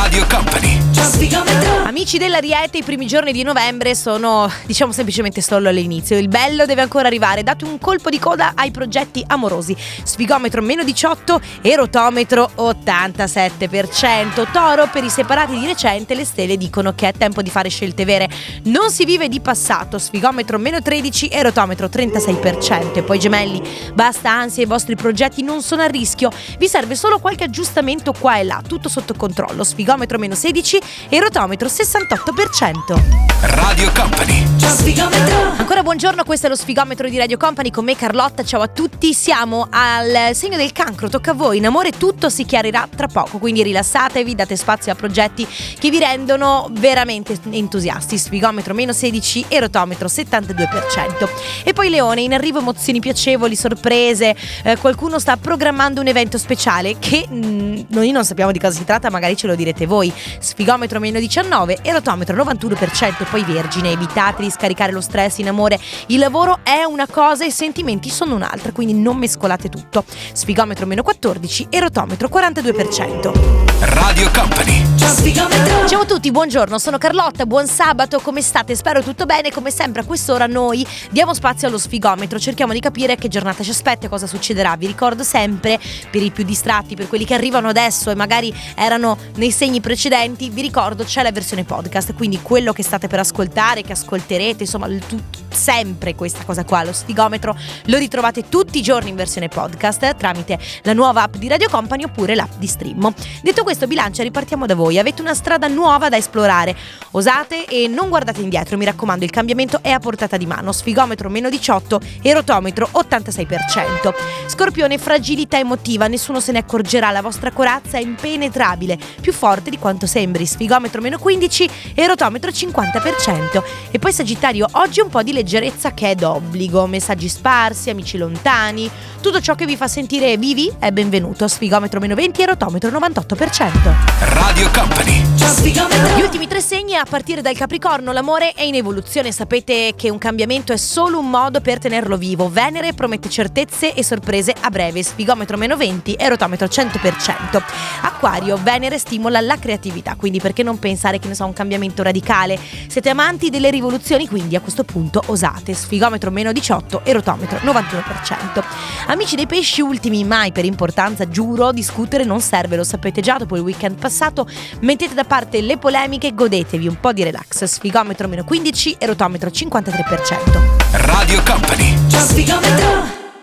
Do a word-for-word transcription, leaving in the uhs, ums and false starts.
Radio Company. Amici dell'Ariete, i primi giorni di novembre sono, diciamo, semplicemente solo all'inizio. Il bello deve ancora arrivare. Date un colpo di coda ai progetti amorosi. Sfigometro meno diciotto e rotometro ottantasette per cento. Toro, per i separati di recente le stelle dicono che è tempo di fare scelte vere. Non si vive di passato. Sfigometro meno tredici e rotometro trentasei per cento. E poi Gemelli, basta ansia, i vostri progetti non sono a rischio. Vi serve solo qualche aggiustamento qua e là, tutto sotto controllo. Sfigometro meno sedici e rotometro sessantotto per cento. Radio Company. Ancora buongiorno, questo è lo Sfigometro di Radio Company con me Carlotta, ciao a tutti. Siamo al segno del Cancro, tocca a voi. In amore tutto si chiarirà tra poco, quindi rilassatevi, date spazio a progetti che vi rendono veramente entusiasti. Sfigometro meno sedici e rotometro settantadue per cento. E poi Leone, in arrivo emozioni piacevoli, sorprese, eh, qualcuno sta programmando un evento speciale che mh, noi non sappiamo di cosa si tratta, magari ce lo direte voi. Sfigometro meno diciannove e rotometro novantuno per cento. E poi Vergine, evitate di scaricare lo stress in amore, il lavoro è una cosa e i sentimenti sono un'altra, quindi non mescolate tutto. Sfigometro meno quattordici e rotometro quarantadue per cento. Radio Company. Ciao a tutti, buongiorno, sono Carlotta, buon sabato, come state? Spero tutto bene. Come sempre a quest'ora noi diamo spazio allo sfigometro, cerchiamo di capire che giornata ci aspetta e cosa succederà. Vi ricordo sempre, per i più distratti, per quelli che arrivano adesso e magari erano nei segni precedenti, vi ricordo c'è la versione podcast, quindi quello che state per ascoltare, che ascolterete, insomma tutto, sempre questa cosa qua, lo sfigometro lo ritrovate tutti i giorni in versione podcast tramite la nuova app di Radio Company oppure l'app di Stream. Detto questo, bilancia, ripartiamo da voi. Avete una strada nuova da esplorare, osate e non guardate indietro, mi raccomando, il cambiamento è a portata di mano. Sfigometro meno diciotto e rotometro ottantasei per cento. Scorpione, fragilità emotiva, nessuno se ne accorgerà, la vostra corazza è impenetrabile, più forte di quanto sembri. Sfigometro meno quindici e rotometro cinquanta per cento. E poi Sagittario, oggi un po' di leggerezza che è d'obbligo, messaggi sparsi, amici lontani, tutto ciò che vi fa sentire vivi è benvenuto. Sfigometro meno venti e rotometro novantotto per cento. Radio Company. Gli ultimi tre segni a partire dal Capricorno, l'amore è in evoluzione, sapete che un cambiamento è solo un modo per tenerlo vivo. Venere promette certezze e sorprese a breve. Sfigometro meno venti e rotometro cento per cento. Acquario, Venere stimola la creatività, quindi perché non pensare che ne so un cambiamento radicale? Siete amanti delle rivoluzioni, quindi a questo punto osate. Sfigometro meno diciotto e rotometro novantuno per cento. Amici dei pesci, ultimi mai per importanza, giuro, discutere non serve, lo sapete già dopo il weekend passato. Mettete da parte le polemiche, godetevi un po' di relax. Sfigometro meno quindici e rotometro cinquantatré per cento. Radio Company.